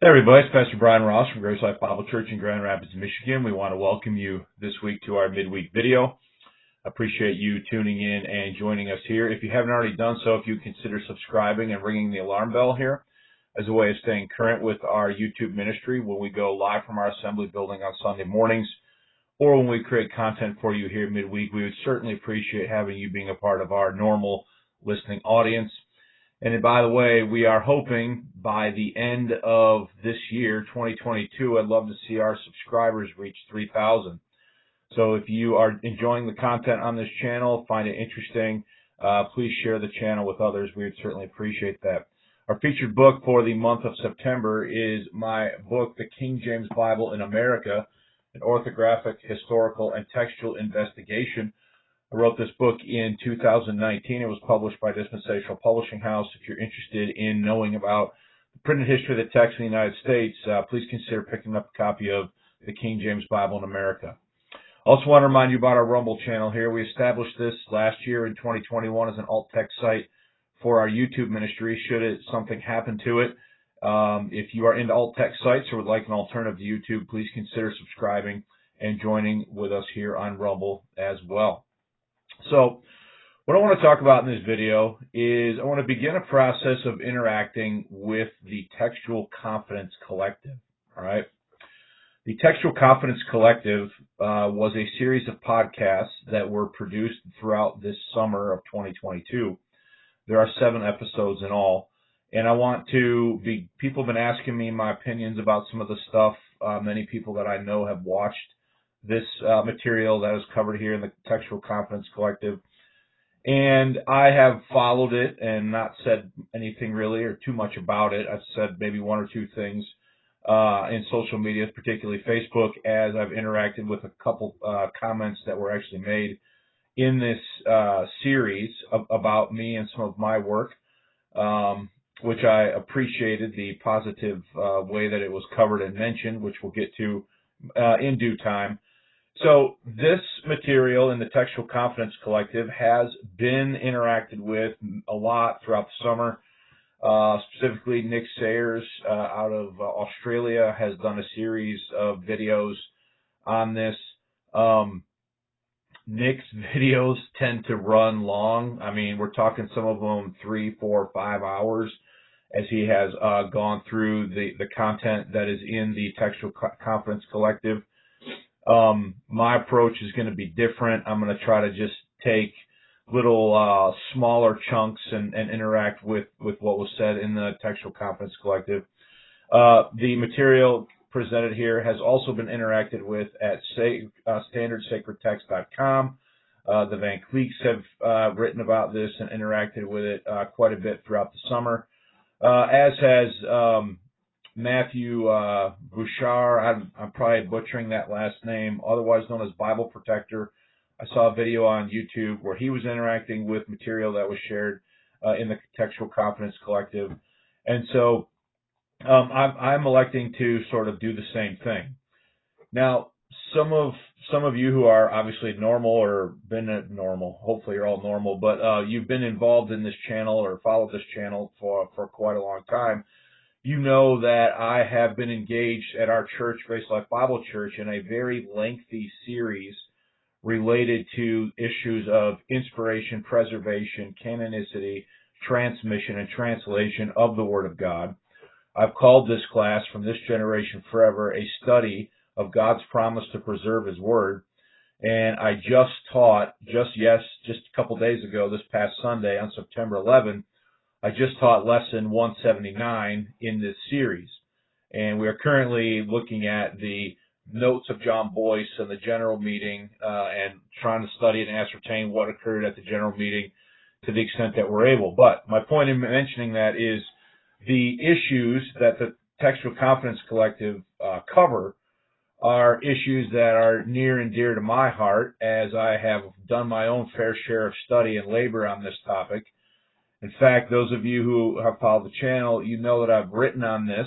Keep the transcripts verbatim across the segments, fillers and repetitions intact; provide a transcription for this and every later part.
Hey everybody, it's Pastor Brian Ross from Grace Life Bible Church in Grand Rapids, Michigan. We want to welcome you this week to our midweek video. I appreciate you tuning in and joining us here. If you haven't already done so, if you consider subscribing and ringing the alarm bell here as a way of staying current with our YouTube ministry when we go live from our assembly building on Sunday mornings, or when we create content for you here midweek, we would certainly appreciate having you being a part of our normal listening audience. And by the way, we are hoping by the end of this year, twenty twenty-two, I'd love to see our subscribers reach three thousand. So if you are enjoying the content on this channel, find it interesting, uh, please share the channel with others. We would certainly appreciate that. Our featured book for the month of September is my book, The King James Bible in America, an orthographic, historical, and textual investigation. I wrote this book in two thousand nineteen. It was published by Dispensational Publishing House. If you're interested in knowing about the printed history of the text in the United States, uh, please consider picking up a copy of the King James Bible in America. I also want to remind you about our Rumble channel here. We established this last year in twenty twenty-one as an alt-text site for our YouTube ministry, should it, something happen to it. Um, if you are into alt-text sites or would like an alternative to YouTube, please consider subscribing and joining with us here on Rumble as well. So what I want to talk about in this video is I want to begin a process of interacting with the Textual Confidence Collective. All right. The Textual Confidence Collective uh, was a series of podcasts that were produced throughout this summer of twenty twenty-two. There are seven episodes in all. And I want to be, people have been asking me my opinions about some of the stuff. Uh, many people that I know have watched this uh, material that is covered here in the Textual Confidence Collective. And I have followed it and not said anything really or too much about it. I've said maybe one or two things uh, in social media, particularly Facebook, as I've interacted with a couple uh, comments that were actually made in this uh, series of, about me and some of my work, um, which I appreciated the positive uh, way that it was covered and mentioned, which we'll get to uh, in due time. So this material in the Textual Confidence Collective has been interacted with a lot throughout the summer. Uh, specifically, Nick Sayers uh, out of uh, Australia has done a series of videos on this. Um, Nick's videos tend to run long. I mean, we're talking some of them three, four, five hours as he has uh, gone through the, the content that is in the Textual Confidence Collective. Um, my approach is going to be different. I'm going to try to just take little uh, smaller chunks and, and interact with, with what was said in the Textual Confidence Collective. Uh, the material presented here has also been interacted with at say, uh, standard sacred text dot com. Uh, the Van Cleeks have uh, written about this and interacted with it uh, quite a bit throughout the summer, uh, as has um, Matthew uh, Bouchard. I'm, I'm probably butchering that last name, otherwise known as Bible Protector. I saw a video on YouTube where he was interacting with material that was shared uh, in the Textual Confidence Collective. And so um, I'm, I'm electing to sort of do the same thing. Now, some of some of you who are obviously normal or been at normal, hopefully you're all normal, but uh, you've been involved in this channel or followed this channel for, for quite a long time. You know that I have been engaged at our church, Grace Life Bible Church, in a very lengthy series related to issues of inspiration, preservation, canonicity, transmission, and translation of the Word of God. I've called this class, From This Generation Forever, a study of God's promise to preserve His Word. And I just taught, just yes, just a couple days ago, this past Sunday on September eleventh, I just taught lesson one seventy-nine in this series, and we are currently looking at the notes of John Boyce and the general meeting uh, and trying to study and ascertain what occurred at the general meeting to the extent that we're able. But my point in mentioning that is the issues that the Textual Confidence Collective uh, cover are issues that are near and dear to my heart, as I have done my own fair share of study and labor on this topic. In fact, those of you who have followed the channel, you know that I've written on this.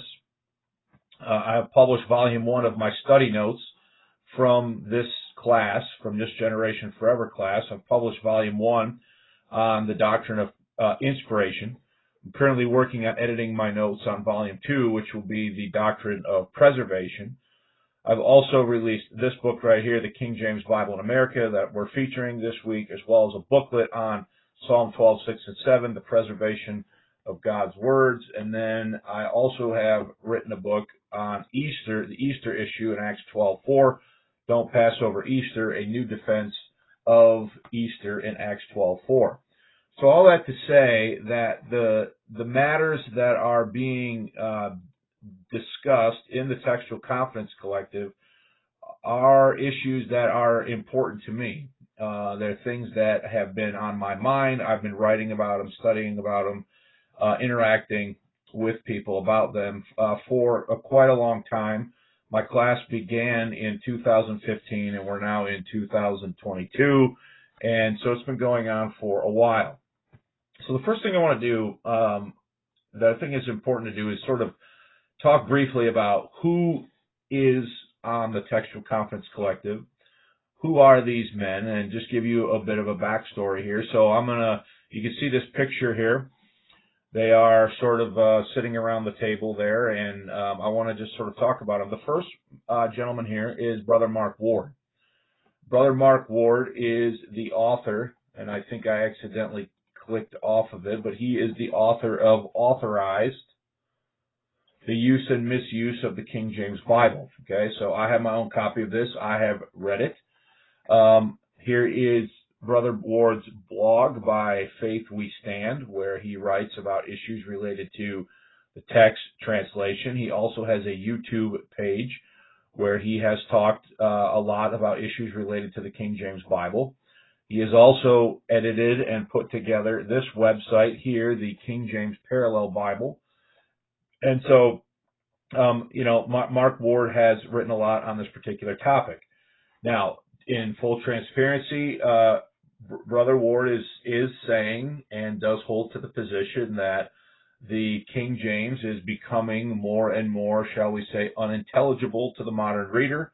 Uh, I have published volume one of my study notes from this class, from This Generation Forever class. I've published volume one on the doctrine of uh, inspiration. I'm currently working on editing my notes on volume two, which will be the doctrine of preservation. I've also released this book right here, the King James Bible in America, that we're featuring this week, as well as a booklet on Psalm twelve, six, and seven, the preservation of God's words. And then I also have written a book on Easter, the Easter issue in Acts twelve, four, Don't Pass Over Easter, a new defense of Easter in Acts twelve, four. So all that to say that the the matters that are being uh, discussed in the Textual Confidence Collective are issues that are important to me. Uh, they're things that have been on my mind. I've been writing about them, studying about them, uh, interacting with people about them uh, for a, quite a long time. My class began in two thousand fifteen, and we're now in two thousand twenty-two, and so it's been going on for a while. So the first thing I want to do, um, that I think is important to do, is sort of talk briefly about who is on the Textual Confidence Collective, who are these men, and just give you a bit of a backstory here. So I'm going to, you can see this picture here. They are sort of uh, sitting around the table there, and um, I want to just sort of talk about them. The first uh, gentleman here is Brother Mark Ward. Brother Mark Ward is the author, and I think I accidentally clicked off of it, but he is the author of Authorized, the Use and Misuse of the King James Bible. Okay, so I have my own copy of this. I have read it. Um, here is Brother Ward's blog, By Faith We Stand, where he writes about issues related to the text translation. He also has a YouTube page where he has talked uh, a lot about issues related to the King James Bible. He has also edited and put together this website here, the King James Parallel Bible. And so, um, you know, Mark Ward has written a lot on this particular topic. Now, in full transparency, uh, Brother Ward is, is saying and does hold to the position that the King James is becoming more and more, shall we say, unintelligible to the modern reader,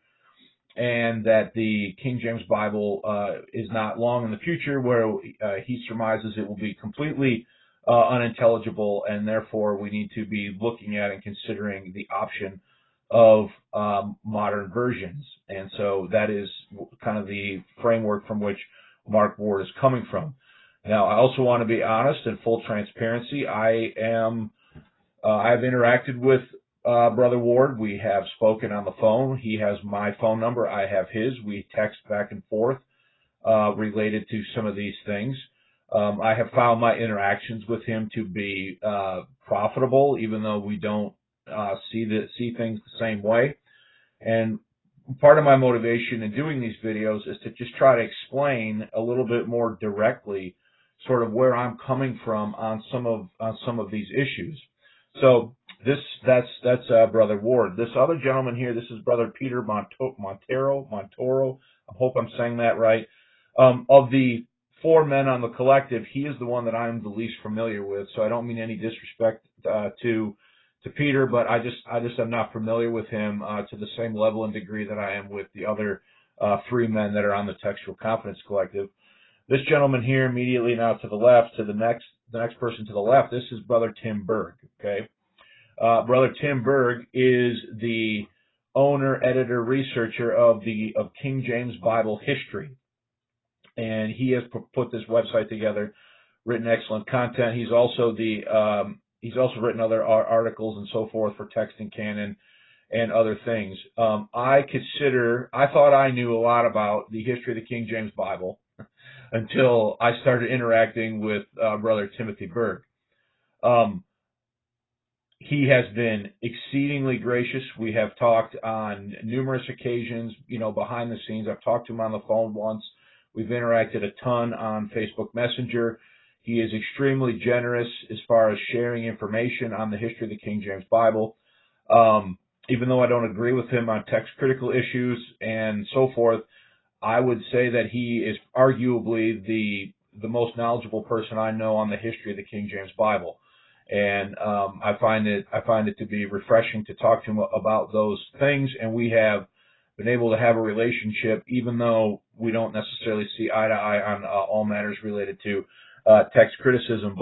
and that the King James Bible uh, is not long in the future where uh, he surmises it will be completely uh, unintelligible, and therefore we need to be looking at and considering the option of um, modern versions. And so that is kind of the framework from which Mark Ward is coming from. Now, I also want to be honest and full transparency. I am, uh, I've interacted with uh, Brother Ward. We have spoken on the phone. He has my phone number. I have his. We text back and forth uh, related to some of these things. Um, I have found my interactions with him to be uh, profitable, even though we don't uh, see the, see things the same way. And part of my motivation in doing these videos is to just try to explain a little bit more directly sort of where I'm coming from on some of on some of these issues. So this that's that's uh, Brother Ward. This other gentleman here, this is Brother Peter Monto- Montero Montoro. I hope I'm saying that right. Um, of the four men on the collective, he is the one that I'm the least familiar with. So I don't mean any disrespect uh, to to Peter, but I just I just am not familiar with him uh, to the same level and degree that I am with the other uh, three men that are on the Textual Confidence Collective. This gentleman here, immediately now to the left, to the next the next person to the left, this is Brother Tim Berg. Okay, uh, Brother Tim Berg is the owner, editor, researcher of the of King James Bible history, and he has put this website together, written excellent content. He's also the um, he's also written other articles and so forth for Text and Canon and other things. Um, I consider I thought I knew a lot about the history of the King James Bible until I started interacting with uh, Brother Timothy Berg. Um, he has been exceedingly gracious. We have talked on numerous occasions, you know, behind the scenes. I've talked to him on the phone once. We've interacted a ton on Facebook Messenger. He is extremely generous as far as sharing information on the history of the King James Bible. Um, even though I don't agree with him on text critical issues and so forth, I would say that he is arguably the the most knowledgeable person I know on the history of the King James Bible. And um, I find it I find it to be refreshing to talk to him about those things, and we have been able to have a relationship, even though we don't necessarily see eye to eye on uh, all matters related to uh, text criticism. But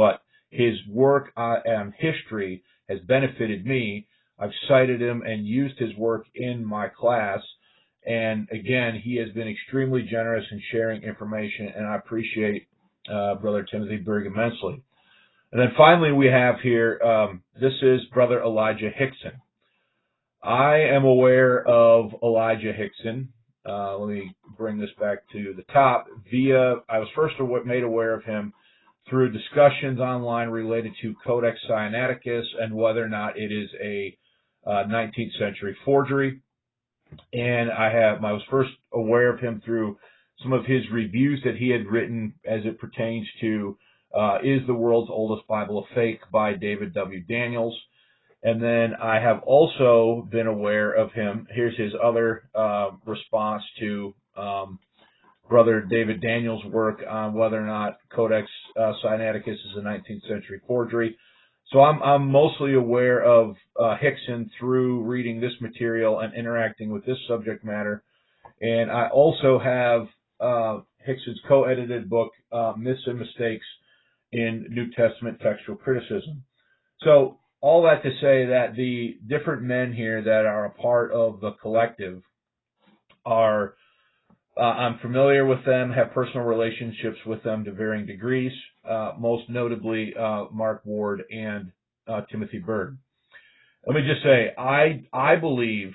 his work on history has benefited me. I've cited him and used his work in my class. And again, he has been extremely generous in sharing information, and I appreciate uh, Brother Timothy Berg immensely. And then finally we have here, um, this is Brother Elijah Hixson. I am aware of Elijah Hixson. Uh, let me bring this back to the top. Via, I was first made aware of him through discussions online related to Codex Sinaiticus and whether or not it is a uh, nineteenth century forgery. And I have, I was first aware of him through some of his reviews that he had written as it pertains to uh, Is the World's Oldest Bible a Fake by David W. Daniels. And then I have also been aware of him. Here's his other uh, response to um, Brother David Daniels' work on whether or not Codex uh, Sinaiticus is a nineteenth century forgery. So I'm, I'm mostly aware of uh, Hixson through reading this material and interacting with this subject matter. And I also have uh, Hixson's co-edited book, uh, Myths and Mistakes in New Testament Textual Criticism. So all that to say that the different men here that are a part of the collective are, uh, I'm familiar with them, have personal relationships with them to varying degrees, uh, most notably uh, Mark Ward and uh, Timothy Berg. Let me just say, I I believe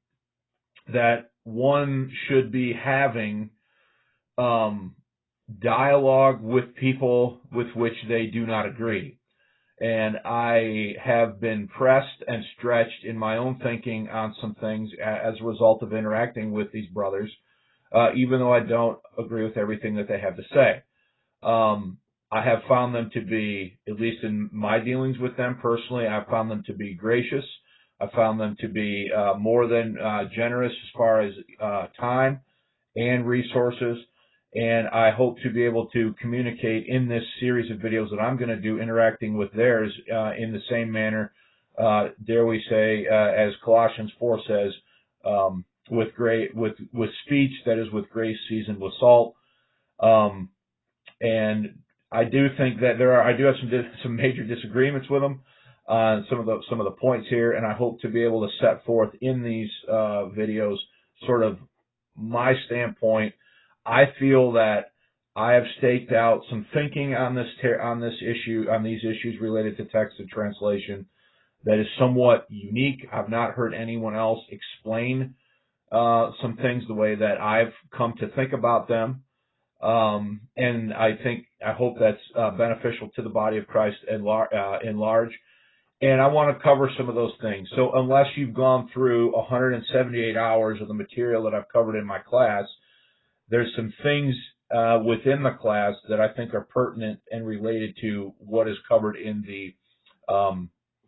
that one should be having um, dialogue with people with which they do not agree. And I have been pressed and stretched in my own thinking on some things as a result of interacting with these brothers, uh, even though I don't agree with everything that they have to say. Um, I have found them to be, at least in my dealings with them personally, I've found them to be gracious. I found them to be uh, more than uh, generous as far as uh, time and resources. And I hope to be able to communicate in this series of videos that I'm going to do, interacting with theirs uh, in the same manner, uh, dare we say, uh, as Colossians four says, um, with great, with with speech that is with grace seasoned with salt. Um, and I do think that there are, I do have some some major disagreements with them on some of the some of the points here, and I hope to be able to set forth in these uh, videos sort of my standpoint. I feel that I have staked out some thinking on this on this issue, on these issues related to text and translation, that is somewhat unique. I've not heard anyone else explain uh, some things the way that I've come to think about them. Um, and I think, I hope that's uh, beneficial to the body of Christ in, lar- uh, in large. And I want to cover some of those things. So unless you've gone through one hundred seventy-eight hours of the material that I've covered in my class, there's some things uh, within the class that I think are pertinent and related to what is covered in the um,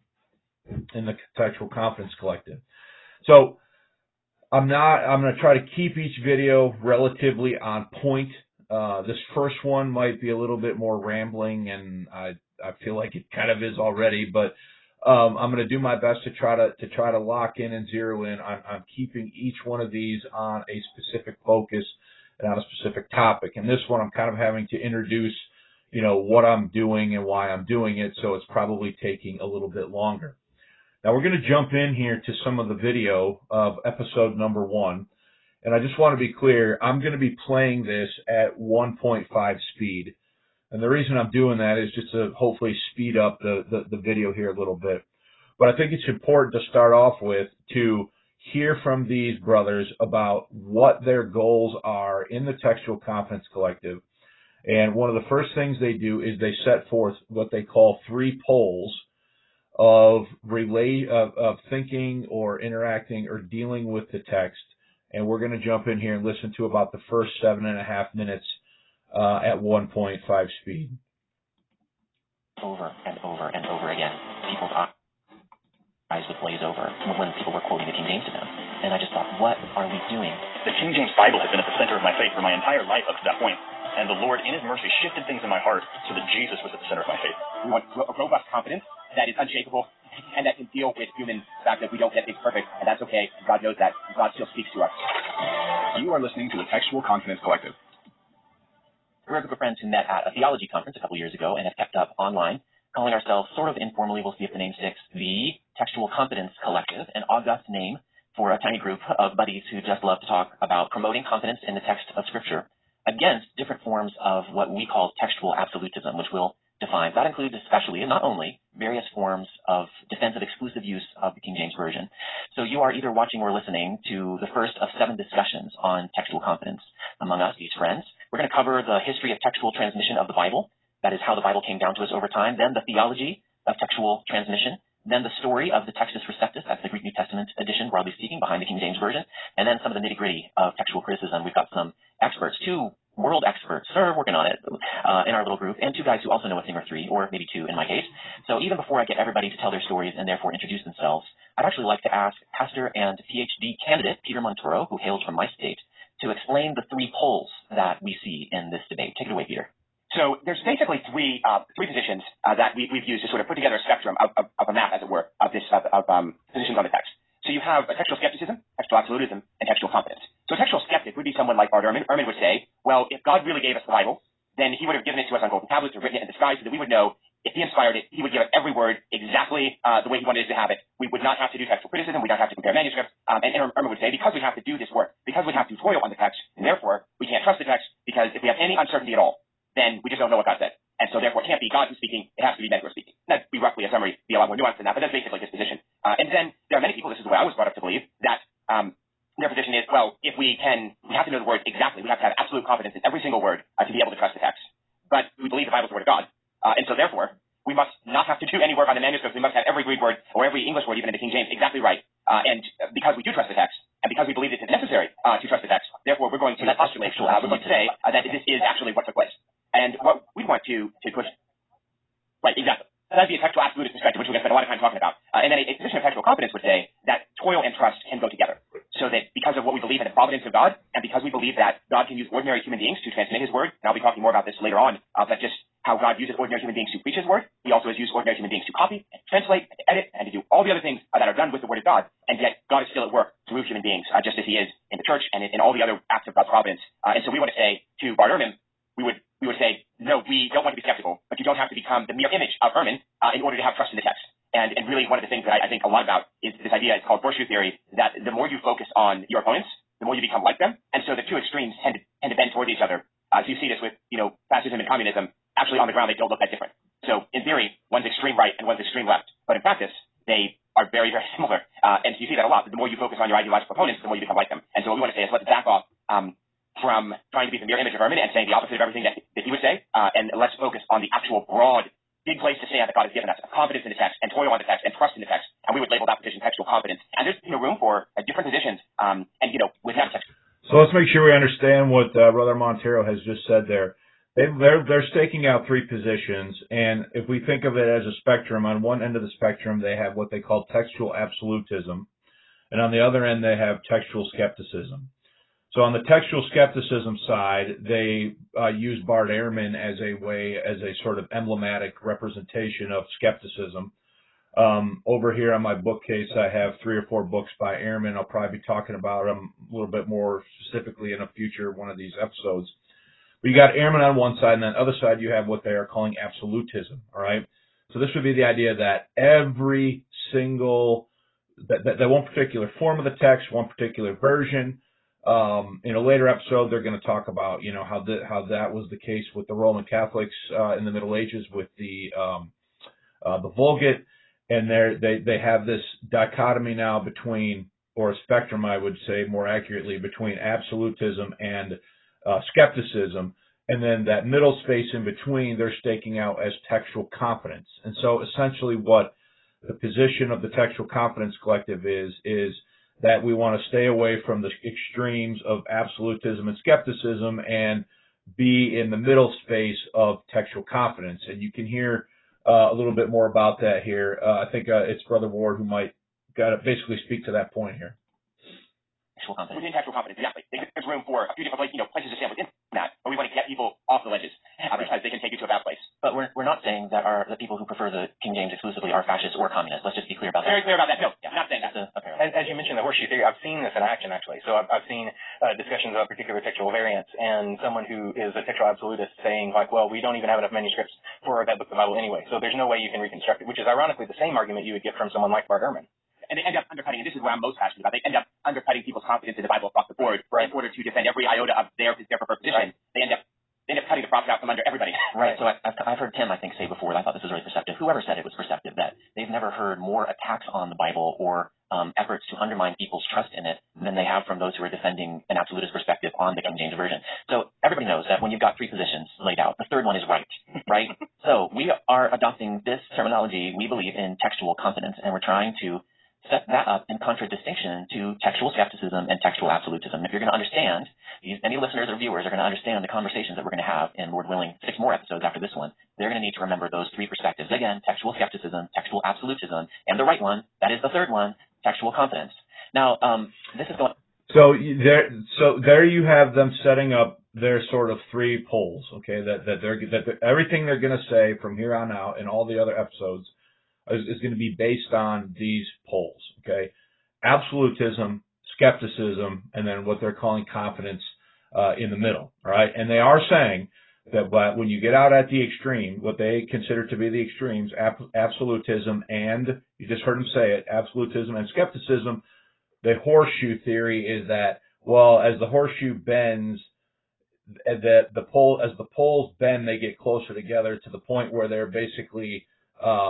in the Textual Confidence Collective. So I'm not. I'm going to try to keep each video relatively on point. Uh, this first one might be a little bit more rambling, and I I feel like it kind of is already. But um, I'm going to do my best to try to to try to lock in and zero in on, on keeping each one of these on a specific focus and on a specific topic. And this one, I'm kind of having to introduce, you know, what I'm doing and why I'm doing it. So it's probably taking a little bit longer. Now we're going to jump in here to some of the video of episode number one. And I just want to be clear, I'm going to be playing this at one point five speed. And the reason I'm doing that is just to hopefully speed up the, the, the video here a little bit. But I think it's important to start off with to hear from these brothers about what their goals are in the Textual Confidence Collective. And one of the first things they do is they set forth what they call three poles of relate of, of thinking or interacting or dealing with the text. And we're going to jump in here and listen to about the first seven and a half minutes uh, at one point five speed. Over and over and over again, people's eyes would glaze over when people were quoting the King James to them. And I just thought, what are we doing? The King James Bible has been at the center of my faith for my entire life up to that point. And the Lord, in His mercy, shifted things in my heart so that Jesus was at the center of my faith. We want a robust confidence that is unshakable and that can deal with human fact that we don't get things perfect, and that's okay. God knows that. God still speaks to us. You are listening to the Textual Confidence Collective. We're a group of friends who met at a theology conference a couple years ago and have kept up online calling ourselves sort of informally, we'll see if the name sticks, the Textual Confidence Collective, an august name for a tiny group of buddies who just love to talk about promoting confidence in the text of Scripture against different forms of what we call textual absolutism, which we'll define. That includes especially, and not only, various forms of defensive exclusive use of the King James Version. So you are either watching or listening to the first of seven discussions on textual confidence among us, these friends. We're going to cover the history of textual transmission of the Bible. That is how the Bible came down to us over time. Then the theology of textual transmission. Then the story of the Textus Receptus, that's the Greek New Testament edition, broadly speaking, behind the King James Version. And then some of the nitty-gritty of textual criticism. We've got some experts, two world experts, sir, working on it uh, in our little group, and two guys who also know a thing or three, or maybe two in my case. So even before I get everybody to tell their stories and therefore introduce themselves, I'd actually like to ask Pastor and PhD candidate Peter Montoro, who hails from my state, to explain the three poles that we see in this debate. Take it away, Peter. So there's basically three uh, three positions uh, that we, we've used to sort of put together a spectrum of, of, of a map, as it were, of this of, of um, positions on the text. So you have a textual skepticism, textual absolutism, and textual confidence. So a textual skeptic would be someone like Bart Ehrman. Ehrman would say, well, if God really gave us the Bible, then he would have given it to us on golden tablets or written it in the sky so that we would know if he inspired it, he would give us every word exactly uh, the way he wanted us to have it. We would not have to do textual criticism. We don't have to compare manuscripts. Um, and Ehrman would say, because we have to do this work, because we have to toil on the text, and therefore we can't trust the text, because if we have any uncertainty at all, then we just don't know what God said. And so therefore it can't be God who's speaking, it has to be men who are speaking. That'd be roughly a summary, be a lot more nuanced than that, but that's basically his position. Uh, and then there are many people, this is the way I was brought up to believe, that um, their position is, well, if we can, we have to know the word exactly. We have to have absolute confidence in every single word uh, to be able to trust the text. But we believe the Bible is the word of God. Uh, and so therefore, we must not have to do any work on the manuscripts. We must have every Greek word or every English word, even in the King James, exactly right. Uh, and because we do trust the text, and because we believe it is necessary uh, to trust the text, therefore we're going to postulate, uh, we're going to say uh, that this is actually what took place. And what we want to, to push, right, exactly. That would be a textual absolutist perspective, which we're going to spend a lot of time talking about. Uh, and then a, a position of textual confidence would say that toil and trust can go together. So that because of what we believe in the providence of God, and because we believe that God can use ordinary human beings to transmit his word, and I'll be talking more about this later on, uh, but just how God uses ordinary human beings to preach his word. He also has used ordinary human beings to copy, and translate, and to edit, and to do all the other things uh, that are done with the word of God. And yet God is still at work through human beings, uh, just as he is in the church and in, in all the other acts of God's providence. Uh, and so we want to say to Bart Ehrman, we would we would say, no, we don't want to be skeptical, but you don't have to become the mere image of Ehrman uh, in order to have trust in the text. And, and really one of the things that I, I think a lot about is this idea, it's called horseshoe theory, that the more you focus on your opponents, the more you become like them. And so the two extremes tend to, tend to bend towards each other. Uh, so you see this with, you know, fascism and communism. Actually, on the ground, they don't look that different. So in theory, one's extreme right and one's extreme left. But in practice, they are very, very similar. Uh, and so you see that a lot. The more you focus on your ideological opponents, the more you become like them. And so what we want to say is let's back off um, from trying to be the mere image of Ehrman and saying the opposite of everything that, that he would say. Uh, and let's focus on the actual broad, big place to stand that God has given us, confidence in the text and toil on the text and trust in the text. And we would label that position textual confidence. And there's, you know, room for uh, different positions. Um, and, you know, with that text. So let's make sure we understand what uh, Brother Montero has just said there. They, they're, they're staking out three positions, and if we think of it as a spectrum, on one end of the spectrum they have what they call textual absolutism, and on the other end they have textual skepticism. So on the textual skepticism side, they uh, use Bart Ehrman as a way, as a sort of emblematic representation of skepticism. Um, over here on my bookcase, I have three or four books by Ehrman. I'll probably be talking about them a little bit more specifically in a future one of these episodes. But you got Ehrman on one side, and on the other side you have what they are calling absolutism, all right? So this would be the idea that every single, that, that, that one particular form of the text, one particular version, um, in a later episode they're going to talk about, you know, how, the, how that was the case with the Roman Catholics uh, in the Middle Ages with the, um, uh, the Vulgate, and they they have this dichotomy now between, or a spectrum I would say more accurately, between absolutism and Uh, skepticism, and then that middle space in between they're staking out as textual confidence. And so essentially what the position of the Textual Confidence Collective is, is that we want to stay away from the extremes of absolutism and skepticism and be in the middle space of textual confidence. And you can hear uh, a little bit more about that here. Uh, I think uh, it's Brother Ward who might got to basically speak to that point here. Within textual confidence, exactly. There's room for a few different places, you know, places to stand within that, but we want to get people off the ledges uh, because they can take you to a bad place. But we're we're not saying that our the people who prefer the King James exclusively are fascists or communists. Let's just be clear about that. Very clear about that. No, yeah, not saying that. A, okay. as, as you mentioned, the horseshoe theory, I've seen this in action, actually. So I've, I've seen uh, discussions about particular textual variants, and someone who is a textual absolutist saying, like, well, we don't even have enough manuscripts for that book of the Bible anyway, so there's no way you can reconstruct it, which is ironically the same argument you would get from someone like Bart Ehrman. And they end up undercutting, and this is what I'm most passionate about, they end up undercutting people's confidence in the Bible across the board right. in order to defend every iota of their, their preferred position. Right. They end up They end up cutting the profit out from under everybody. Right. So I, I've, I've heard Tim, I think, say before, and I thought this was really perceptive, whoever said it was perceptive, that they've never heard more attacks on the Bible or um, efforts to undermine people's trust in it than they have from those who are defending an absolutist perspective on the King James Version. So everybody knows that when you've got three positions laid out, the third one is right, right? So we are adopting this terminology, we believe, in textual competence, and we're trying to set that up in contradistinction to textual skepticism and textual absolutism. If you're going to understand, any listeners or viewers are going to understand the conversations that we're going to have in, Lord willing, six more episodes after this one, they're going to need to remember those three perspectives. Again, textual skepticism, textual absolutism, and the right one, that is the third one, textual confidence. Now, um, this is going... So there, so there you have them setting up their sort of three poles, okay, that, that they're, that they're, everything they're going to say from here on out in all the other episodes is, is going to be based on these poles, okay? Absolutism, skepticism, and then what they're calling confidence uh, in the middle, all right? And they are saying that but when you get out at the extreme, what they consider to be the extremes, ab- absolutism and, you just heard them say it, absolutism and skepticism, the horseshoe theory is that, well, as the horseshoe bends, that the pole, as the poles bend, they get closer together to the point where they're basically uh,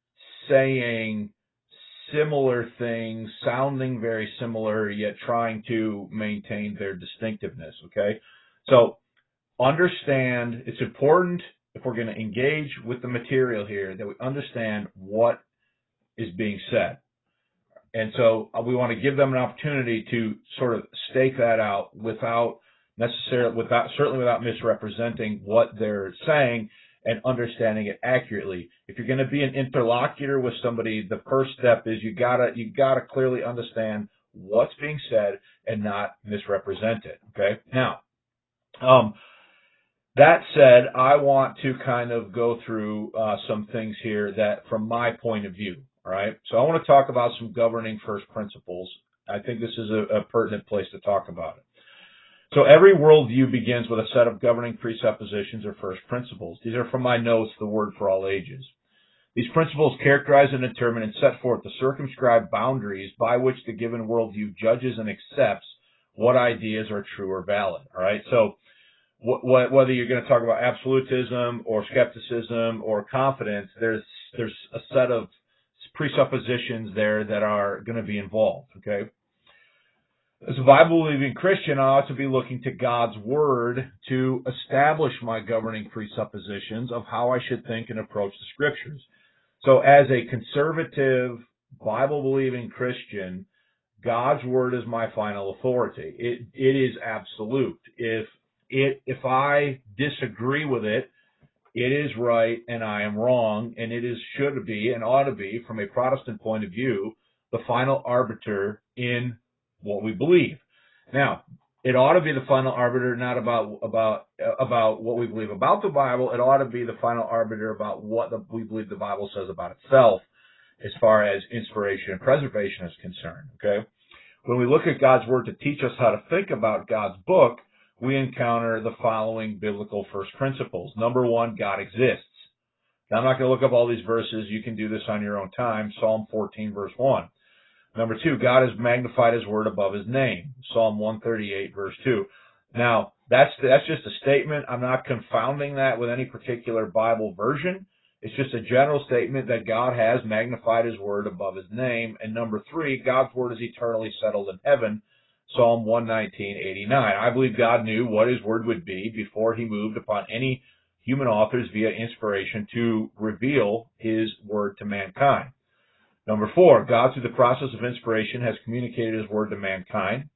saying similar things, sounding very similar, yet trying to maintain their distinctiveness, okay? So understand, it's important if we're going to engage with the material here that we understand what is being said. And so we want to give them an opportunity to sort of stake that out without necessarily, without certainly without misrepresenting what they're saying and understanding it accurately. If you're going to be an interlocutor with somebody, the first step is you gotta you gotta clearly understand what's being said and not misrepresent it. Okay. Now, um, that said, I want to kind of go through uh, some things here that, from my point of view. All right. So I want to talk about some governing first principles. I think this is a, a pertinent place to talk about it. So every worldview begins with a set of governing presuppositions or first principles. These are from my notes, The Word for All Ages. These principles characterize and determine and set forth the circumscribed boundaries by which the given worldview judges and accepts what ideas are true or valid. All right. So wh- wh- whether you're going to talk about absolutism or skepticism or confidence, there's there's a set of presuppositions there that are going to be involved. Okay. As a Bible-believing Christian, I ought to be looking to God's Word to establish my governing presuppositions of how I should think and approach the Scriptures. So as a conservative, Bible-believing Christian, God's Word is my final authority. It it is absolute. If it if I disagree with it, it is right and I am wrong, and it is should be and ought to be, from a Protestant point of view, the final arbiter in what we believe. Now, it ought to be the final arbiter, not about about about what we believe about the Bible. It ought to be the final arbiter about what the, we believe the Bible says about itself, as far as inspiration and preservation is concerned. Okay, when we look at God's Word to teach us how to think about God's book, we encounter the following biblical first principles. Number one, God exists. Now, I'm not going to look up all these verses. You can do this on your own time. Psalm fourteen, verse one. Number two, God has magnified His Word above His name. Psalm one thirty-eight, verse two. Now, that's that's just a statement. I'm not confounding that with any particular Bible version. It's just a general statement that God has magnified His Word above His name. And number three, God's Word is eternally settled in heaven. Psalm one nineteen, eighty-nine. I believe God knew what His Word would be before He moved upon any human authors via inspiration to reveal His Word to mankind. Number four, God, through the process of inspiration, has communicated His Word to mankind.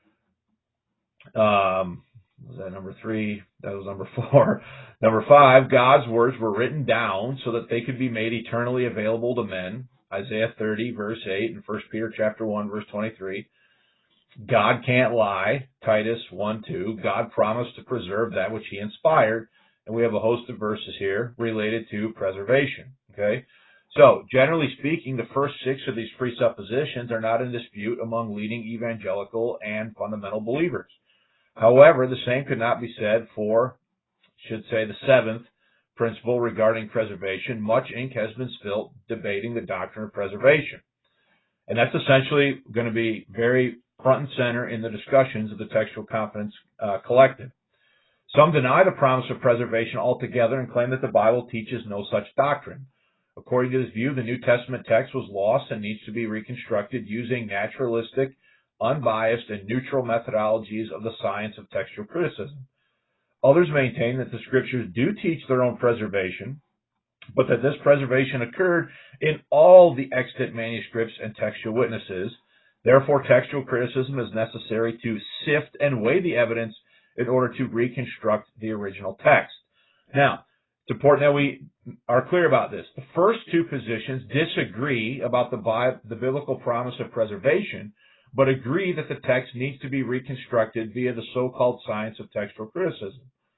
Um, was that number three? That was number four. Number five, God's words were written down so that they could be made eternally available to men. Isaiah thirty, verse eight, and First Peter chapter one, verse twenty-three. God can't lie. Titus one, two. God promised to preserve that which He inspired. And we have a host of verses here related to preservation. Okay? So, generally speaking, the first six of these presuppositions are not in dispute among leading evangelical and fundamental believers. However, the same could not be said for, should say, the seventh principle regarding preservation. Much ink has been spilt debating the doctrine of preservation. And that's essentially going to be very front and center in the discussions of the Textual Confidence uh, Collective. Some deny the promise of preservation altogether and claim that the Bible teaches no such doctrine. According to this view, the New Testament text was lost and needs to be reconstructed using naturalistic, unbiased, and neutral methodologies of the science of textual criticism. Others maintain that the Scriptures do teach their own preservation, but that this preservation occurred in all the extant manuscripts and textual witnesses. Therefore, textual criticism is necessary to sift and weigh the evidence in order to reconstruct the original text. Now, it's important that we are clear about this. The first two positions disagree about the, Bible, the biblical promise of preservation, but agree that the text needs to be reconstructed via the so-called science of textual criticism.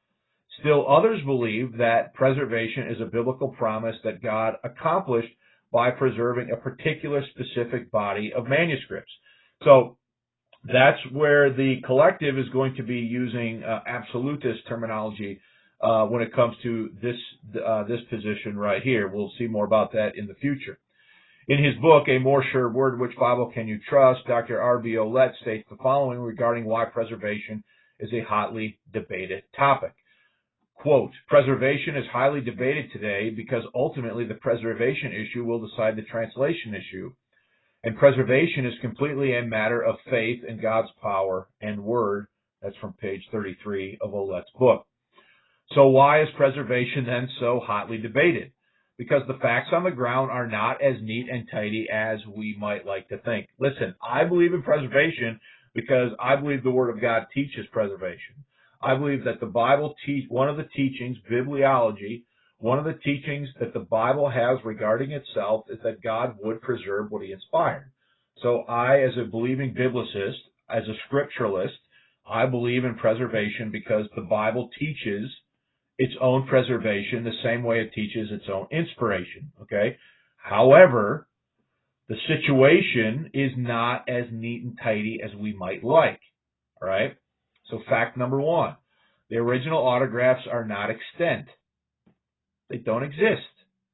Still, others believe that preservation is a biblical promise that God accomplished by preserving a particular specific body of manuscripts. So that's where the collective is going to be using uh, absolutist terminology uh, when it comes to this uh, this position right here. We'll see more about that in the future. In his book, A More Sure Word, Which Bible Can You Trust?, Doctor R B Ouellette states the following regarding why preservation is a hotly debated topic. Quote, preservation is highly debated today because ultimately the preservation issue will decide the translation issue. And preservation is completely a matter of faith in God's power and word. That's from page thirty-three of Ouellette's book. So why is preservation then so hotly debated? Because the facts on the ground are not as neat and tidy as we might like to think. Listen, I believe in preservation because I believe the Word of God teaches preservation. I believe that the Bible teach one of the teachings, bibliology, one of the teachings that the Bible has regarding itself is that God would preserve what He inspired. So I, as a believing biblicist, as a scripturalist, I believe in preservation because the Bible teaches its own preservation the same way it teaches its own inspiration. Okay. However, the situation is not as neat and tidy as we might like. All right. So fact number one, the original autographs are not extant. They don't exist.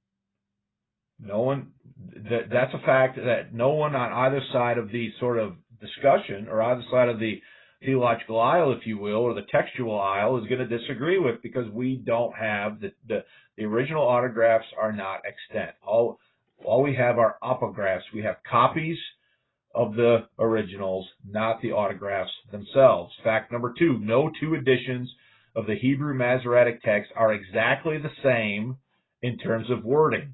No one, that, that's a fact that no one on either side of the sort of discussion or either side of the theological aisle, if you will, or the textual aisle is going to disagree with, because we don't have the, the, the original autographs are not extant. All, all we have are opographs. We have copies of the originals, not the autographs themselves. Fact number two, no two editions of the Hebrew Masoretic text are exactly the same in terms of wording.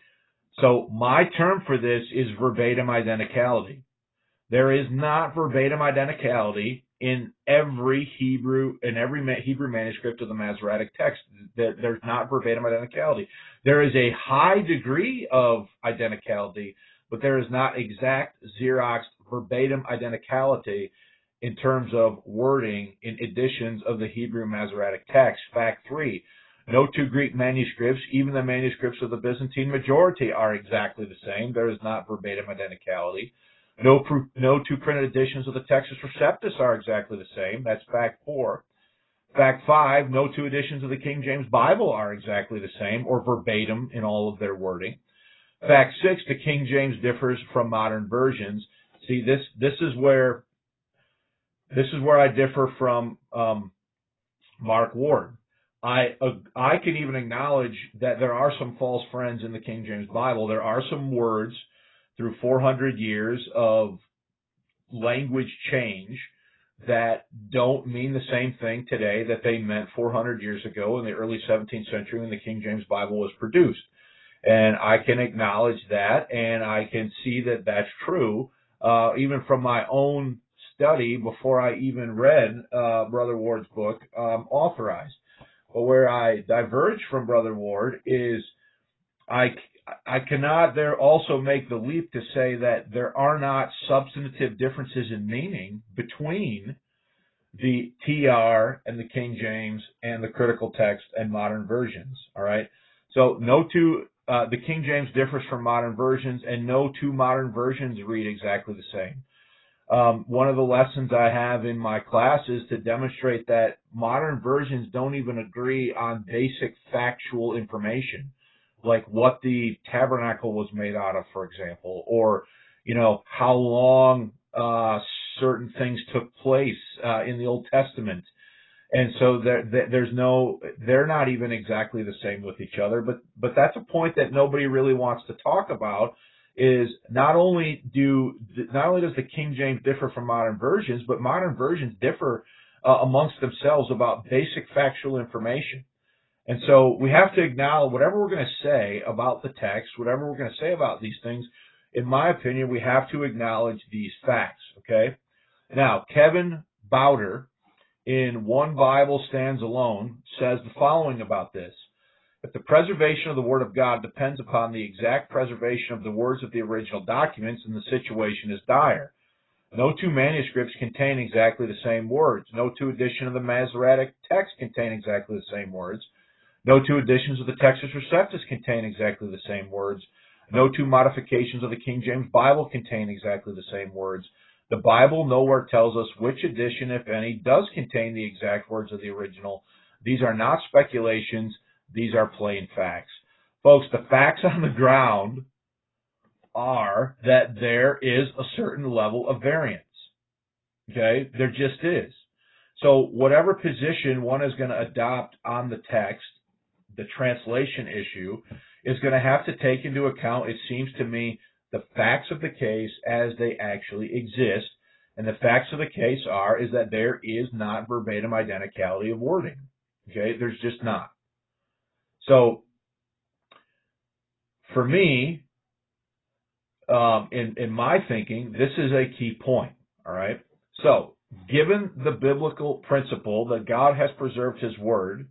So my term for this is verbatim identicality. There is not verbatim identicality in every Hebrew, in every Hebrew manuscript of the Masoretic text. There's not verbatim identicality. There is a high degree of identicality, but there is not exact Xerox verbatim identicality in terms of wording in editions of the Hebrew Masoretic text. Fact three, no two Greek manuscripts, even the manuscripts of the Byzantine majority, are exactly the same. There is not verbatim identicality. No, no two printed editions of the Textus Receptus are exactly the same. That's fact four. Fact five, no two editions of the King James Bible are exactly the same or verbatim in all of their wording. Fact six, the King James differs from modern versions. See, this this is where this is where I differ from um, Mark Ward. I uh, I can even acknowledge that there are some false friends in the King James Bible. There are some words through four hundred years of language change that don't mean the same thing today that they meant four hundred years ago in the early seventeenth century when the King James Bible was produced. And I can acknowledge that, and I can see that that's true, uh, even from my own study before I even read uh, Brother Ward's book, um, Authorized. But where I diverge from Brother Ward is I, I cannot there also make the leap to say that there are not substantive differences in meaning between the T R and the King James and the critical text and modern versions. All right. So no two uh, the King James differs from modern versions, and no two modern versions read exactly the same. Um, one of the lessons I have in my class is to demonstrate that modern versions don't even agree on basic factual information, like what the tabernacle was made out of, for example, or, you know, how long uh, certain things took place uh, in the Old Testament. And so there, there's no, they're not even exactly the same with each other. But, but that's a point that nobody really wants to talk about. Is not only do, not only does the King James differ from modern versions, but modern versions differ uh, amongst themselves about basic factual information. And so we have to acknowledge whatever we're going to say about the text, whatever we're going to say about these things. In my opinion, we have to acknowledge these facts. Okay. Now, Kevin Bowder, in One Bible Stands Alone, says the following about this. If the preservation of the Word of God depends upon the exact preservation of the words of the original documents, then the situation is dire. No two manuscripts contain exactly the same words. No two editions of the Masoretic text contain exactly the same words. No two editions of the Textus Receptus contain exactly the same words. No two modifications of the King James Bible contain exactly the same words. The Bible nowhere tells us which edition, if any, does contain the exact words of the original. These are not speculations. These are plain facts. Folks, the facts on the ground are that there is a certain level of variance. Okay? There just is. So whatever position one is going to adopt on the text, the translation issue, is going to have to take into account, it seems to me, the facts of the case as they actually exist. And the facts of the case are is that there is not verbatim identicality of wording. Okay? There's just not. So, for me, um, in, in my thinking, this is a key point, all right? So, given the biblical principle that God has preserved His Word,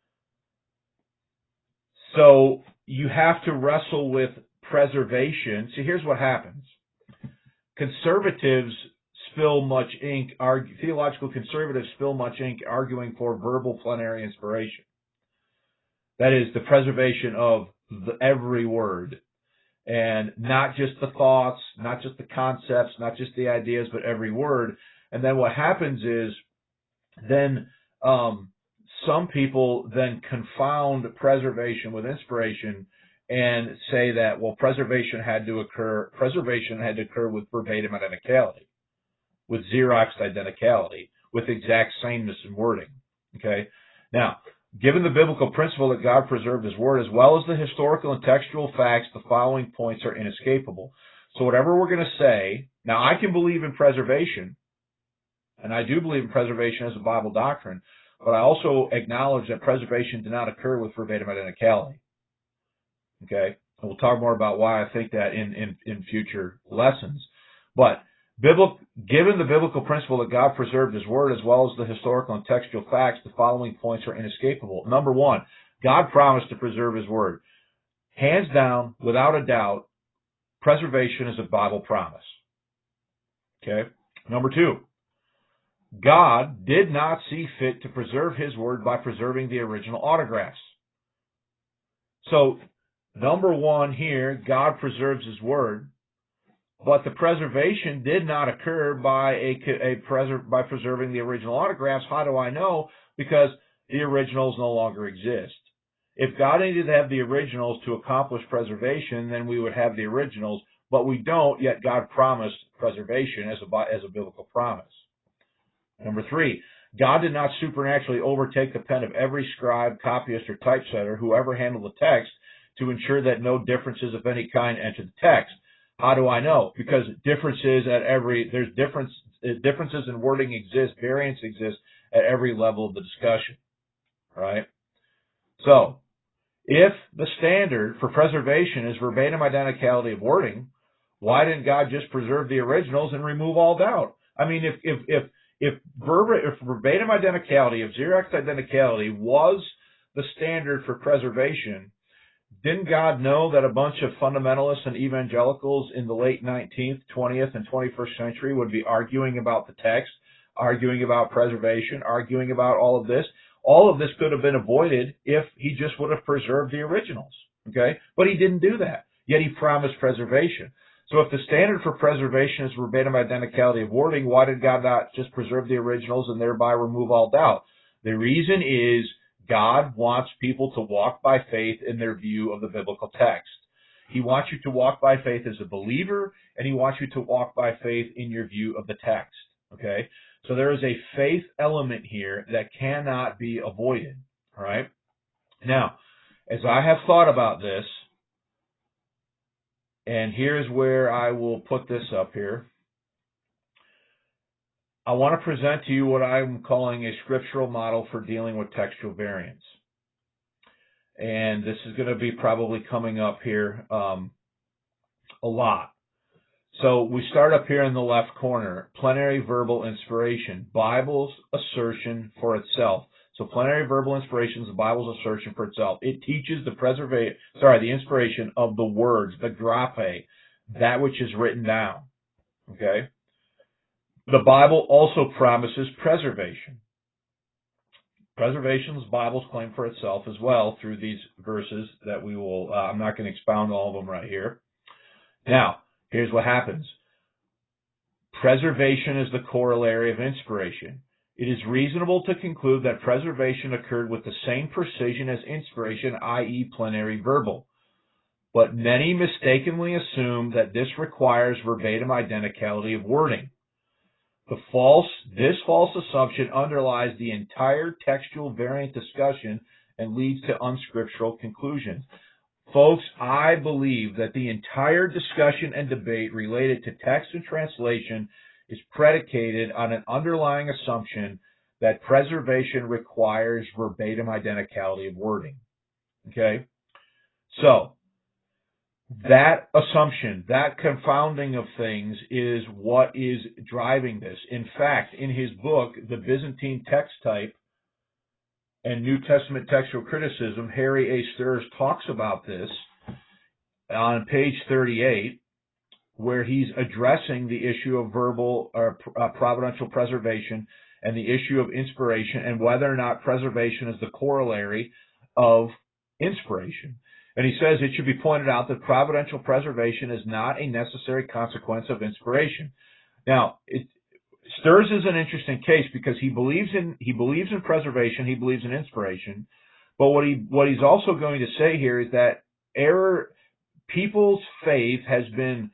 so you have to wrestle with preservation. See, here's what happens. Conservatives spill much ink, argue, theological conservatives spill much ink arguing for verbal plenary inspiration. That is, the preservation of the, every word, and not just the thoughts, not just the concepts, not just the ideas, but every word. And then what happens is then um, some people then confound preservation with inspiration and say that, well, preservation had to occur, preservation had to occur with verbatim identicality, with Xerox identicality, with exact sameness in wording. Okay? Now, given the biblical principle that God preserved His Word, as well as the historical and textual facts, the following points are inescapable. So whatever we're going to say, now I can believe in preservation, and I do believe in preservation as a Bible doctrine, but I also acknowledge that preservation did not occur with verbatim identicality. Okay? And we'll talk more about why I think that in, in, in future lessons. But Biblical, given the biblical principle that God preserved His Word as well as the historical and textual facts, the following points are inescapable. Number one, God promised to preserve His Word. Hands down, without a doubt, preservation is a Bible promise. Okay? Number two, God did not see fit to preserve His Word by preserving the original autographs. So, number one here, God preserves His Word. But the preservation did not occur by a, a preser, by preserving the original autographs. How do I know? Because the originals no longer exist. If God needed to have the originals to accomplish preservation, then we would have the originals, but we don't, yet God promised preservation as a, as a biblical promise. Number three, God did not supernaturally overtake the pen of every scribe, copyist, or typesetter, whoever handled the text, to ensure that no differences of any kind entered the text. How do I know? Because differences at every, there's difference, differences in wording exist, variance exists at every level of the discussion, right? So, if the standard for preservation is verbatim identicality of wording, why didn't God just preserve the originals and remove all doubt? I mean, if, if, if, if, verba, if verbatim identicality, if Xerox identicality was the standard for preservation, didn't God know that a bunch of fundamentalists and evangelicals in the late nineteenth, twentieth, and twenty-first century would be arguing about the text, arguing about preservation, arguing about all of this? All of this could have been avoided if He just would have preserved the originals. Okay? But he didn't do that. Yet he promised preservation. So if the standard for preservation is verbatim identicality of wording, why did God not just preserve the originals and thereby remove all doubt? The reason is God wants people to walk by faith in their view of the biblical text. He wants you to walk by faith as a believer, and he wants you to walk by faith in your view of the text. Okay? So there is a faith element here that cannot be avoided. All right? Now, as I have thought about this, and here's where I will put this up here, I want to present to you what I'm calling a scriptural model for dealing with textual variants. And this is going to be probably coming up here um, a lot. So we start up here in the left corner, plenary verbal inspiration, Bible's assertion for itself. So plenary verbal inspiration is the Bible's assertion for itself. It teaches the preservation, sorry, the inspiration of the words, the graphe, that which is written down. Okay? The Bible also promises preservation. Preservation is the Bible's claim for itself as well through these verses that we will, uh, I'm not going to expound all of them right here. Now, here's what happens. Preservation is the corollary of inspiration. It is reasonable to conclude that preservation occurred with the same precision as inspiration, that is plenary verbal. But many mistakenly assume that this requires verbatim identicality of wording. The false, this false assumption underlies the entire textual variant discussion and leads to unscriptural conclusions. Folks, I believe that the entire discussion and debate related to text and translation is predicated on an underlying assumption that preservation requires verbatim identicality of wording. Okay? So, that assumption, that confounding of things is what is driving this. In fact, in his book, The Byzantine Text Type and New Testament Textual Criticism, Harry A. Sturz talks about this on page thirty-eight, where he's addressing the issue of verbal or uh, providential preservation and the issue of inspiration and whether or not preservation is the corollary of inspiration. And he says it should be pointed out that providential preservation is not a necessary consequence of inspiration. Now, it, Sturz is an interesting case because he believes in he believes in preservation, he believes in inspiration, but what he what he's also going to say here is that error, people's faith has been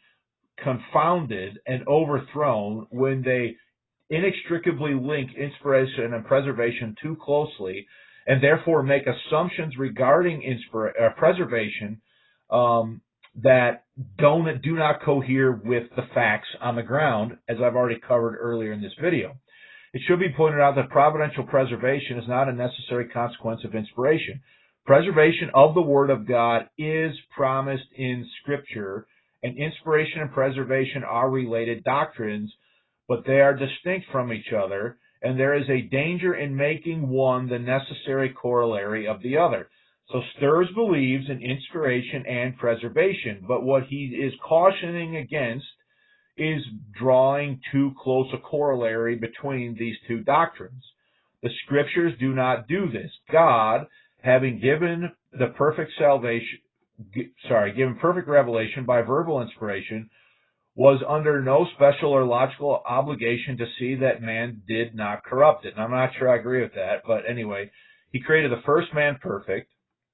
confounded and overthrown when they inextricably link inspiration and preservation too closely, and therefore make assumptions regarding inspira- uh, preservation um, that don't do not cohere with the facts on the ground, as I've already covered earlier in this video. It should be pointed out that providential preservation is not a necessary consequence of inspiration. Preservation of the Word of God is promised in Scripture, and inspiration and preservation are related doctrines, but they are distinct from each other, and there is a danger in making one the necessary corollary of the other. So Sturz believes in inspiration and preservation, but what he is cautioning against is drawing too close a corollary between these two doctrines. The Scriptures do not do this. God, having given the perfect salvation, sorry, given perfect revelation by verbal inspiration, was under no special or logical obligation to see that man did not corrupt it. And I'm not sure I agree with that, but anyway, he created the first man perfect,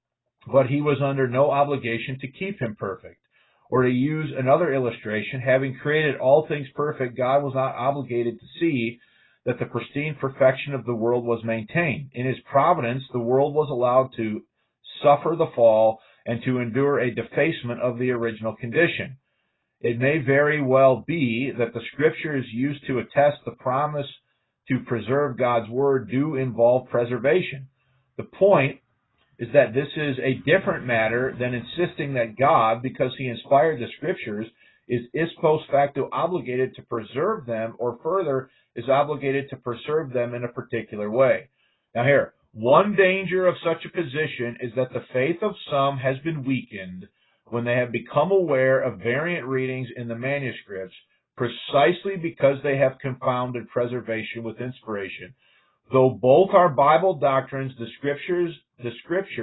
but he was under no obligation to keep him perfect. Or to use another illustration, having created all things perfect, God was not obligated to see that the pristine perfection of the world was maintained. In his providence, the world was allowed to suffer the fall and to endure a defacement of the original condition. It may very well be that the Scriptures used to attest the promise to preserve God's Word do involve preservation. The point is that this is a different matter than insisting that God, because he inspired the Scriptures, is is post facto obligated to preserve them, or further, is obligated to preserve them in a particular way. Now here, one danger of such a position is that the faith of some has been weakened when they have become aware of variant readings in the manuscripts, precisely because they have confounded preservation with inspiration. Though both are Bible doctrines, the scriptures, the Scripture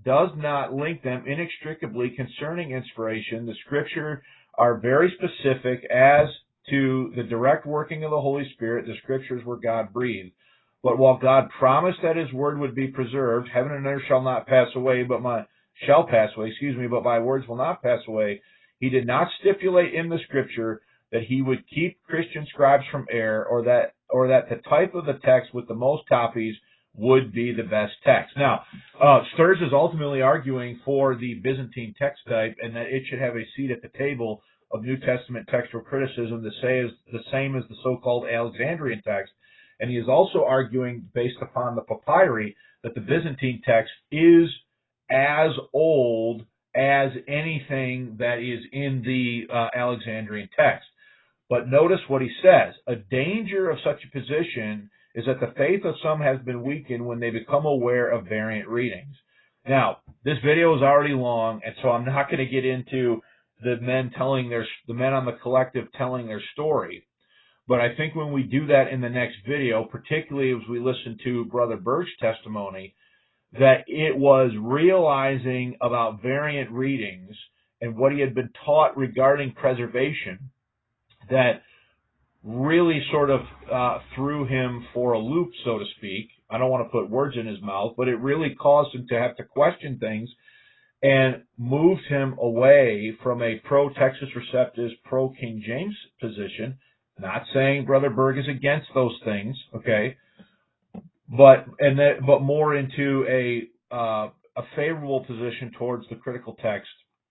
does not link them inextricably concerning inspiration. The Scripture are very specific as to the direct working of the Holy Spirit. The Scriptures were God-breathed. But while God promised that His Word would be preserved, heaven and earth shall not pass away, but my shall pass away, excuse me, but my words will not pass away. He did not stipulate in the Scripture that He would keep Christian scribes from error, or that or that the type of the text with the most copies would be the best text. Now, uh, Sturz is ultimately arguing for the Byzantine text type, and that it should have a seat at the table of New Testament textual criticism, the same as the same as the so-called Alexandrian text. And he is also arguing, based upon the papyri, that the Byzantine text is as old as anything that is in the uh, Alexandrian text. But notice what he says. A danger of such a position is that the faith of some has been weakened when they become aware of variant readings. Now, this video is already long, and so I'm not going to get into the men telling their, the men on the collective telling their story. But I think when we do that in the next video, particularly as we listen to Brother Berg's testimony, that it was realizing about variant readings and what he had been taught regarding preservation that really sort of uh, threw him for a loop, so to speak. I don't want to put words in his mouth, but it really caused him to have to question things and moved him away from a pro-Textus Receptus, pro-King James position. Not saying Brother Berg is against those things, okay, but and that, but more into a uh, a favorable position towards the critical text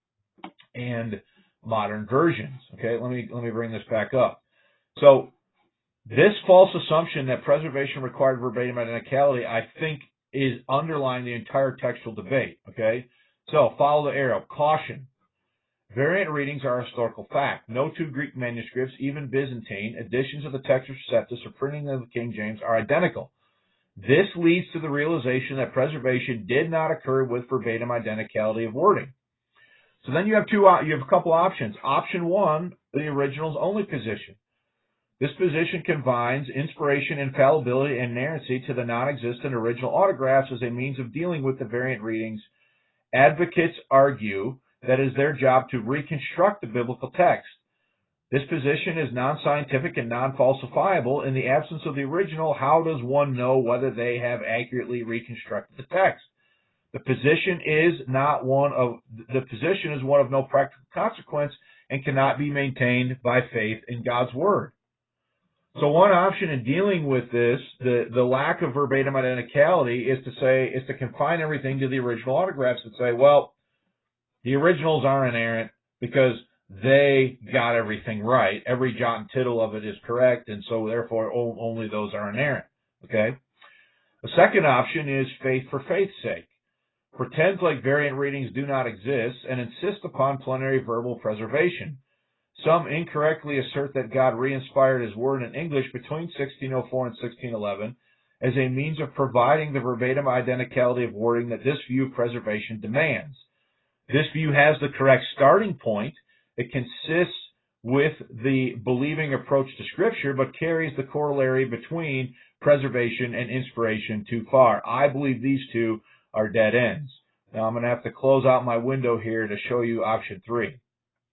and modern versions. Okay, let me let me bring this back up. So this false assumption that preservation required verbatim identicality, I think, is underlying the entire textual debate. Okay, so follow the arrow. Caution. Variant readings are a historical fact. No two Greek manuscripts, even Byzantine, editions of the Textus Receptus or printing of the King James are identical. This leads to the realization that preservation did not occur with verbatim identicality of wording. So then you have two, you have a couple options. Option one, the original's only position. This position combines inspiration, infallibility, and inerrancy to the non-existent original autographs as a means of dealing with the variant readings. Advocates argue that it is their job to reconstruct the biblical text. This position is non-scientific and non-falsifiable. In the absence of the original, how does one know whether they have accurately reconstructed the text? The position is not one of the position is one of no practical consequence and cannot be maintained by faith in God's word. So one option in dealing with this, the, the lack of verbatim identicality, is to say is to confine everything to the original autographs and say, well, the originals are inerrant because they got everything right. Every jot and tittle of it is correct, and so therefore only those are inerrant. Okay. The second option is faith for faith's sake. Pretends like variant readings do not exist and insists upon plenary verbal preservation. Some incorrectly assert that God re-inspired His word in English between sixteen oh four and sixteen eleven as a means of providing the verbatim identicality of wording that this view of preservation demands. This view has the correct starting point. It consists with the believing approach to Scripture, but carries the corollary between preservation and inspiration too far. I believe these two are dead ends. Now I'm going to have to close out my window here to show you option three.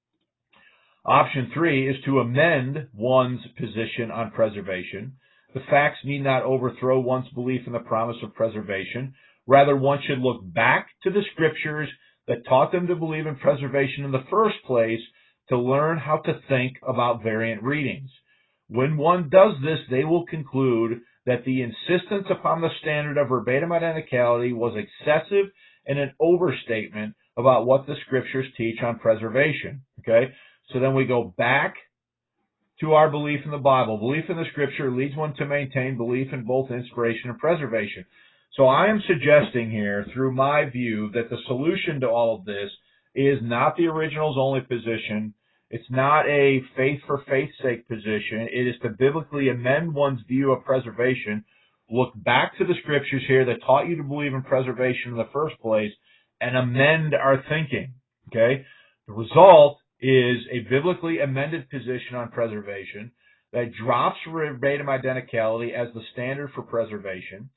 Option three is to amend one's position on preservation. The facts need not overthrow one's belief in the promise of preservation. Rather, one should look back to the Scriptures that taught them to believe in preservation in the first place to learn how to think about variant readings. When one does this, they will conclude that the insistence upon the standard of verbatim identicality was excessive and an overstatement about what the Scriptures teach on preservation. Okay? So then we go back to our belief in the Bible. Belief in the Scripture leads one to maintain belief in both inspiration and preservation. So I am suggesting here, through my view, that the solution to all of this is not the original's only position. It's not a faith for faith's sake position. It is to biblically amend one's view of preservation, look back to the Scriptures here that taught you to believe in preservation in the first place, and amend our thinking. Okay? The result is a biblically amended position on preservation that drops verbatim identicality as the standard for preservation.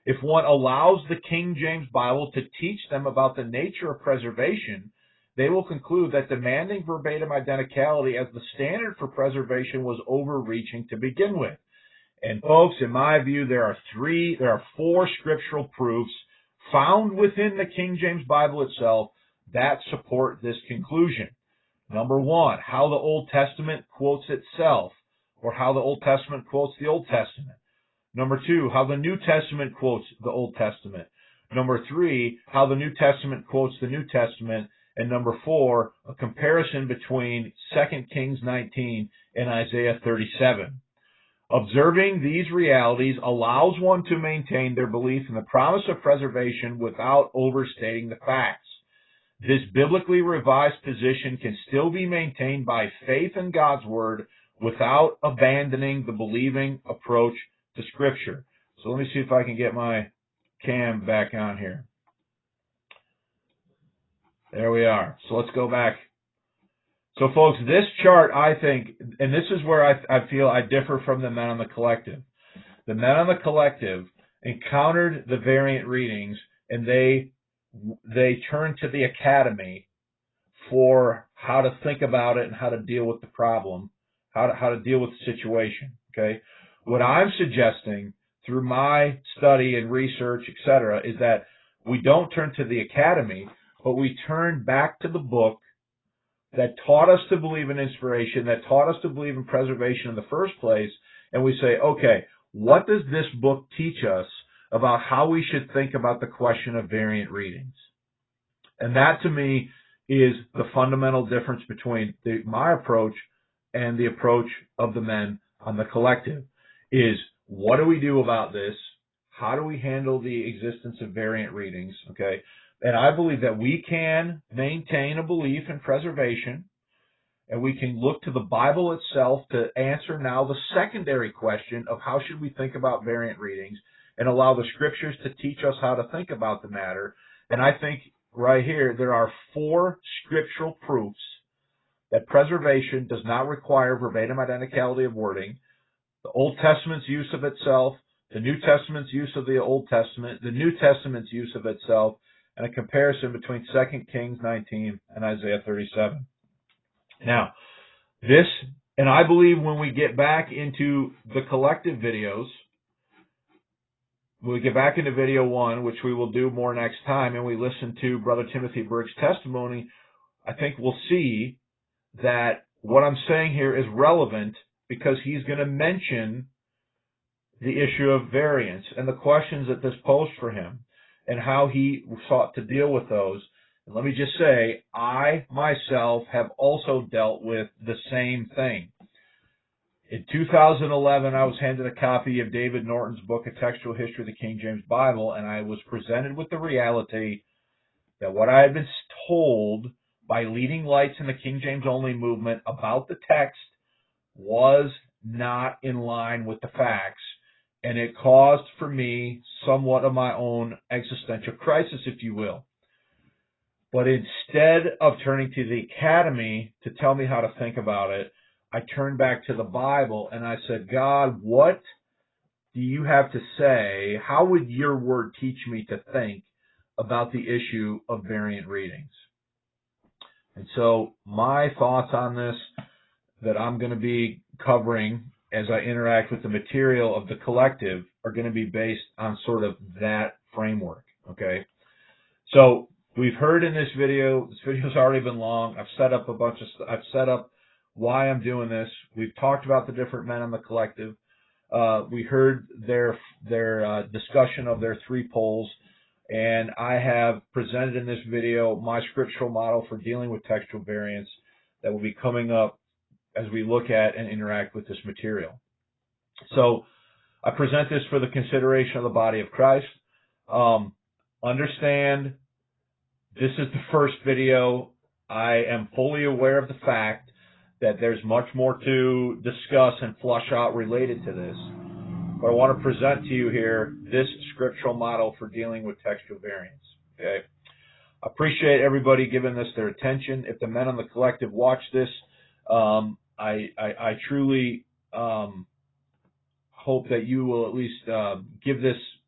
If one allows the King James Bible to teach them about the nature of preservation, they will conclude that demanding verbatim identicality as the standard for preservation was overreaching to begin with. And folks, in my view, there are three, there are four scriptural proofs found within the King James Bible itself that support this conclusion. Number one, how the Old Testament quotes itself, or how the Old Testament quotes the Old Testament. Number two, how the New Testament quotes the Old Testament. Number three, how the New Testament quotes the New Testament. And number four, a comparison between Second Kings nineteen and Isaiah thirty-seven. Observing these realities allows one to maintain their belief in the promise of preservation without overstating the facts. This biblically revised position can still be maintained by faith in God's Word without abandoning the believing approach to Scripture. So let me see if I can get my cam back on here. There we are. So let's go back. So folks, this chart, I think, and this is where I, I feel I differ from the men on the collective. The men on the collective encountered the variant readings, and they they turned to the academy for how to think about it and how to deal with the problem, how to, how to deal with the situation, okay? What I'm suggesting through my study and research, et cetera, is that we don't turn to the academy, but we turn back to the book that taught us to believe in inspiration, that taught us to believe in preservation in the first place, and we say, okay, what does this book teach us about how we should think about the question of variant readings? And that, to me, is the fundamental difference between the, my approach and the approach of the men on the collective, is what do we do about this? How do we handle the existence of variant readings, okay? And I believe that we can maintain a belief in preservation, and we can look to the Bible itself to answer now the secondary question of how should we think about variant readings, and allow the Scriptures to teach us how to think about the matter. And I think right here there are four scriptural proofs that preservation does not require verbatim identicality of wording: the Old Testament's use of itself, the New Testament's use of the Old Testament, the New Testament's use of itself, and a comparison between Second Kings nineteen and Isaiah thirty-seven. Now, this, and I believe when we get back into the collective videos, when we get back into video one, which we will do more next time, and we listen to Brother Timothy Burke's testimony, I think we'll see that what I'm saying here is relevant, because he's going to mention the issue of variance and the questions that this posed for him and how he sought to deal with those. And let me just say, I myself have also dealt with the same thing. In two thousand eleven, I was handed a copy of David Norton's book, A Textual History of the King James Bible, and I was presented with the reality that what I had been told by leading lights in the King James only movement about the text was not in line with the facts, and it caused for me somewhat of my own existential crisis, if you will. But instead of turning to the academy to tell me how to think about it, I turned back to the Bible and I said, God, what do you have to say? How would your word teach me to think about the issue of variant readings? And so my thoughts on this that I'm going to be covering as I interact with the material of the collective are going to be based on sort of that framework, okay? So we've heard in this video, this video's already been long. I've set up a bunch of, I've set up why I'm doing this. We've talked about the different men on the collective. Uh, we heard their their uh, discussion of their three poles, and I have presented in this video my scriptural model for dealing with textual variants that will be coming up as we look at and interact with this material. So I present this for the consideration of the body of Christ. Um, understand this is the first video. I am fully aware of the fact that there's much more to discuss and flush out related to this. But I want to present to you here this scriptural model for dealing with textual variants. Okay? I appreciate everybody giving this their attention. If the men on the collective watch this, um, I, I, I truly um, hope that you will at least uh, give this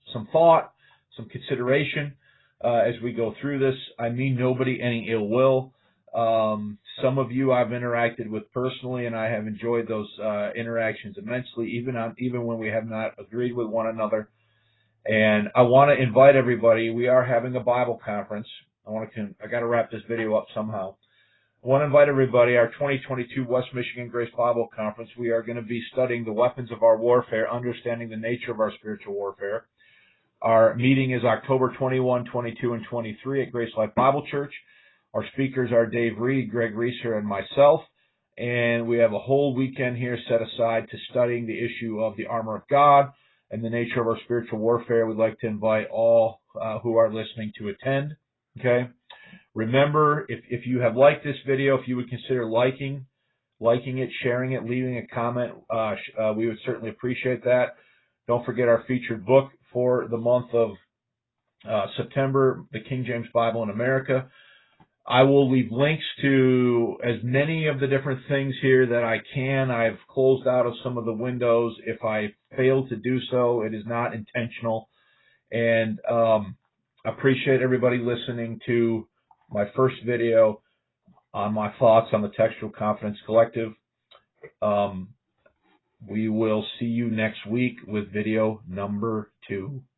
some thought, some consideration uh, as we go through this. I mean nobody any ill will. Um, some of you I've interacted with personally, and I have enjoyed those uh, interactions immensely, even on even when we have not agreed with one another. And I want to invite everybody. We are having a Bible conference. I want to. I got to wrap this video up somehow. I want to invite everybody. Our twenty twenty-two West Michigan Grace Bible Conference. We are going to be studying the weapons of our warfare, understanding the nature of our spiritual warfare. Our meeting is October twenty-first, twenty-second, and twenty-third at Grace Life Bible Church. Our speakers are Dave Reed, Greg Reeser, and myself. And we have a whole weekend here set aside to studying the issue of the armor of God and the nature of our spiritual warfare. We'd like to invite all uh, who are listening to attend. Okay. Remember, if, if you have liked this video, if you would consider liking, liking it, sharing it, leaving a comment, uh, uh, we would certainly appreciate that. Don't forget our featured book for the month of uh, September, the King James Bible in America. I will leave links to as many of the different things here that I can. I've closed out of some of the windows. If I fail to do so, it is not intentional. And um, appreciate everybody listening to my first video on my thoughts on the Textual Confidence Collective. Um, we will see you next week with video number two.